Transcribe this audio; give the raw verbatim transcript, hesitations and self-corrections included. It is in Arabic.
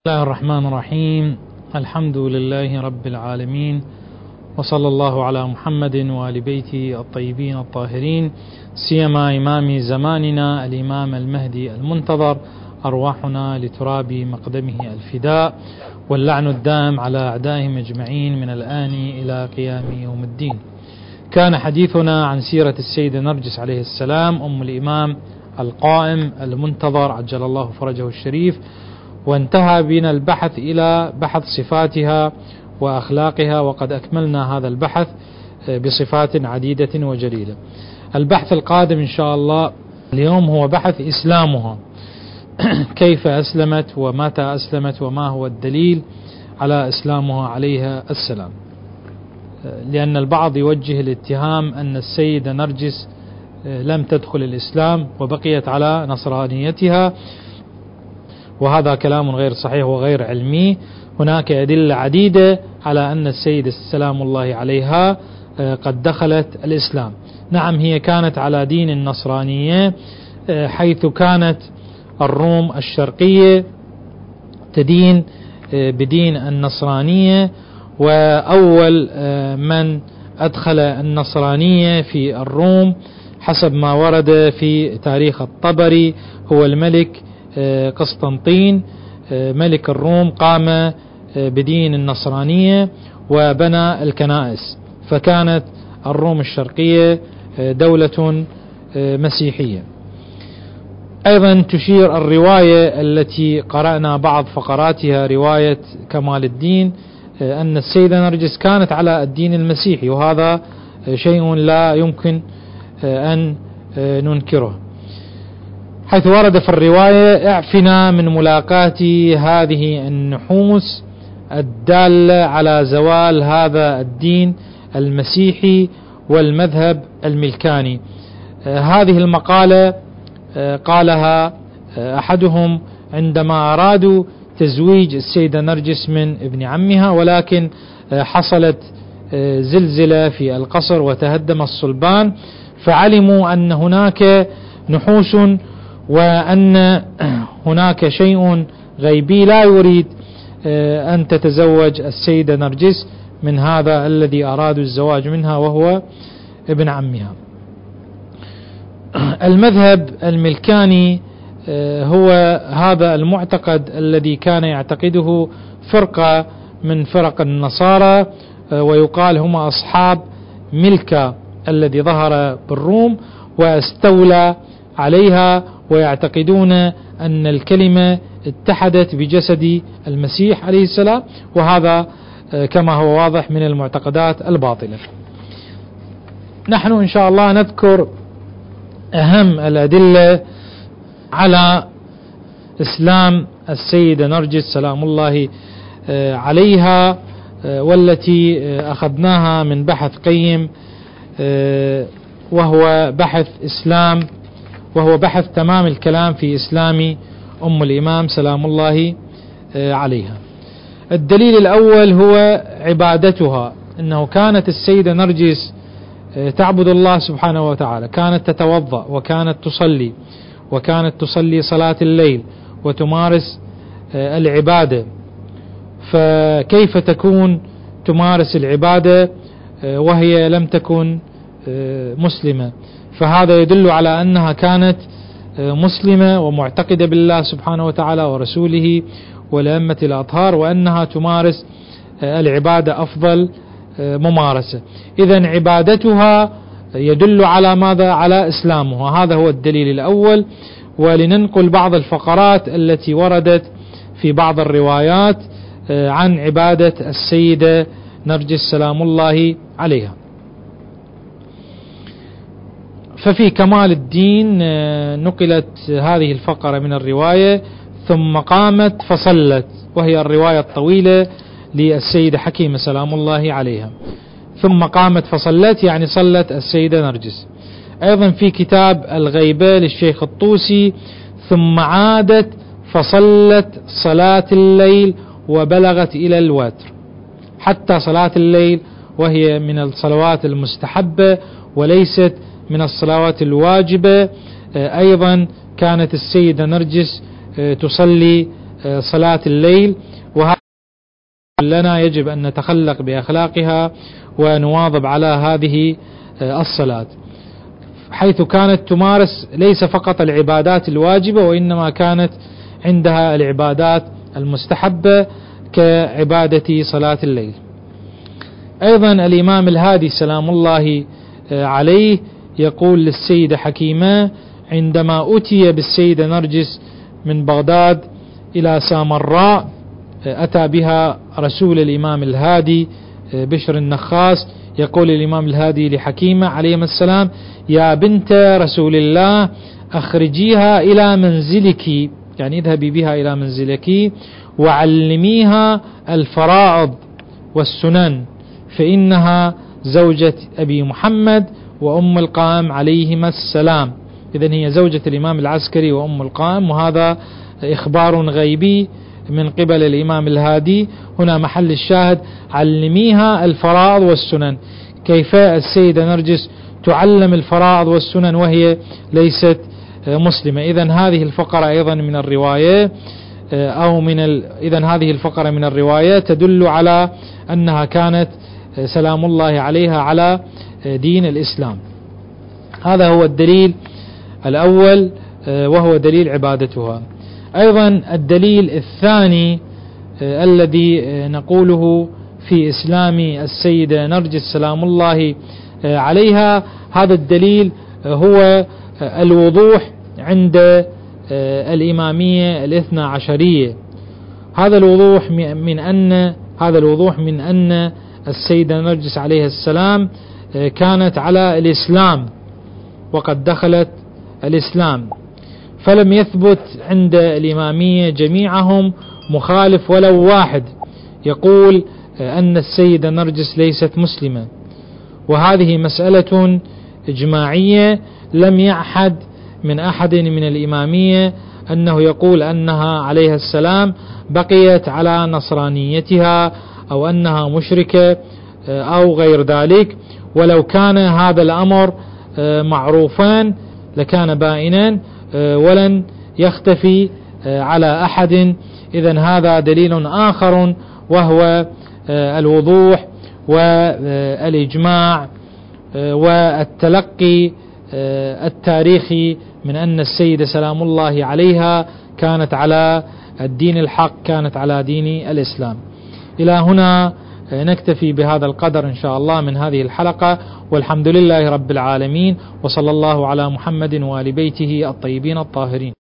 بسم الله الرحمن الرحيم. الحمد لله رب العالمين، وصلى الله على محمد وآل بيته الطيبين الطاهرين، سيما إمام زماننا الإمام المهدي المنتظر، أرواحنا لتراب مقدمه الفداء، واللعن الدائم على أعدائهم أجمعين من الآن إلى قيام يوم الدين. كان حديثنا عن سيرة السيدة نرجس عليه السلام أم الإمام القائم المنتظر عجل الله فرجه الشريف، وانتهى بنا البحث إلى بحث صفاتها وأخلاقها، وقد أكملنا هذا البحث بصفات عديدة وجليلة. البحث القادم إن شاء الله اليوم هو بحث إسلامها، كيف أسلمت ومتى أسلمت وما هو الدليل على إسلامها عليها السلام، لأن البعض يوجه الاتهام أن السيدة نرجس لم تدخل الإسلام وبقيت على نصرانيتها، وهذا كلام غير صحيح وغير علمي. هناك أدلة عديدة على أن السيدة سلام الله عليها قد دخلت الإسلام. نعم، هي كانت على دين النصرانية، حيث كانت الروم الشرقية تدين بدين النصرانية، وأول من أدخل النصرانية في الروم حسب ما ورد في تاريخ الطبري هو الملك قسطنطين ملك الروم. قام بدين النصرانية وبنى الكنائس، فكانت الروم الشرقية دولة مسيحية. أيضا تشير الرواية التي قرأنا بعض فقراتها، رواية كمال الدين، أن السيدة نرجس كانت على الدين المسيحي، وهذا شيء لا يمكن أن ننكره، حيث ورد في الرواية: اعفنا من ملاقاة هذه النحوس الدالة على زوال هذا الدين المسيحي والمذهب الملكاني. هذه المقالة قالها أحدهم عندما أرادوا تزويج السيدة نرجس من ابن عمها، ولكن حصلت زلزلة في القصر وتهدم الصلبان، فعلموا أن هناك نحوس وأن هناك شيء غيبي لا يريد أن تتزوج السيدة نرجس من هذا الذي أرادوا الزواج منها وهو ابن عمها. المذهب الملكاني هو هذا المعتقد الذي كان يعتقده فرقة من فرق النصارى، ويقال هم أصحاب ملكة الذي ظهر بالروم واستولى عليها، ويعتقدون أن الكلمة اتحدت بجسد المسيح عليه السلام، وهذا كما هو واضح من المعتقدات الباطلة. نحن إن شاء الله نذكر أهم الأدلة على إسلام السيدة نرجس سلام الله عليها، والتي أخذناها من بحث قيم، وهو بحث إسلام وهو بحث تمام الكلام في إسلام أم الإمام سلام الله عليها. الدليل الأول هو عبادتها، أنه كانت السيدة نرجس تعبد الله سبحانه وتعالى، كانت تتوضأ وكانت تصلي وكانت تصلي صلاة الليل وتمارس العبادة، فكيف تكون تمارس العبادة وهي لم تكن مسلمة؟ فهذا يدل على أنها كانت مسلمة ومعتقدة بالله سبحانه وتعالى ورسوله والأئمة الأطهار، وأنها تمارس العبادة أفضل ممارسة. إذن عبادتها يدل على ماذا؟ على إسلامها. هذا هو الدليل الأول. ولننقل بعض الفقرات التي وردت في بعض الروايات عن عبادة السيدة نرجس سلام الله عليها. ففي كمال الدين نقلت هذه الفقرة من الرواية: ثم قامت فصلت، وهي الرواية الطويلة للسيدة حكيمة سلام الله عليها. ثم قامت فصلت يعني صلت السيدة نرجس. أيضا في كتاب الغيبة للشيخ الطوسي: ثم عادت فصلت صلاة الليل وبلغت إلى الوتر، حتى صلاة الليل، وهي من الصلوات المستحبة وليست من الصلوات الواجبة. أيضا كانت السيدة نرجس تصلي صلاة الليل، وهذا لنا يجب أن نتخلق بأخلاقها ونواظب على هذه الصلاة، حيث كانت تمارس ليس فقط العبادات الواجبة، وإنما كانت عندها العبادات المستحبة كعبادة صلاة الليل. أيضا الإمام الهادي سلام الله عليه يقول للسيدة حكيمة عندما أتي بالسيدة نرجس من بغداد إلى سامراء، أتى بها رسول الإمام الهادي بشر النخاس، يقول الإمام الهادي لحكيمة عليه السلام: يا بنت رسول الله أخرجيها إلى منزلك، يعني اذهبي بها إلى منزلك وعلميها الفرائض والسنن، فإنها زوجة أبي محمد وأم القائم عليهما السلام. إذن هي زوجة الإمام العسكري وأم القائم، وهذا إخبار غيبي من قبل الإمام الهادي. هنا محل الشاهد: علميها الفرائض والسنن. كيف السيدة نرجس تعلم الفرائض والسنن وهي ليست مسلمة؟ إذن هذه الفقرة أيضا من الرواية أو من ال... إذن هذه الفقرة من الرواية تدل على أنها كانت سلام الله عليها على دين الإسلام. هذا هو الدليل الأول، وهو دليل عبادتها. أيضا الدليل الثاني الذي نقوله في إسلام السيدة نرجس سلام الله عليها، هذا الدليل هو الوضوح عند الإمامية الاثنى عشرية. هذا الوضوح من أن هذا الوضوح من أن السيدة نرجس عليه السلام كانت على الإسلام وقد دخلت الإسلام، فلم يثبت عند الإمامية جميعهم مخالف ولو واحد يقول أن السيدة نرجس ليست مسلمة، وهذه مسألة إجماعية لم يعحد من أحد من الإمامية أنه يقول أنها عليها السلام بقيت على نصرانيتها أو أنها مشركة أو غير ذلك. ولو كان هذا الأمر معروفا لكان بائنا ولن يختفي على أحد. إذن هذا دليل آخر، وهو الوضوح والإجماع والتلقي التاريخي من أن السيدة سلام الله عليها كانت على الدين الحق، كانت على دين الإسلام. إلى هنا نكتفي بهذا القدر إن شاء الله من هذه الحلقة، والحمد لله رب العالمين، وصلى الله على محمد وآل بيته الطيبين الطاهرين.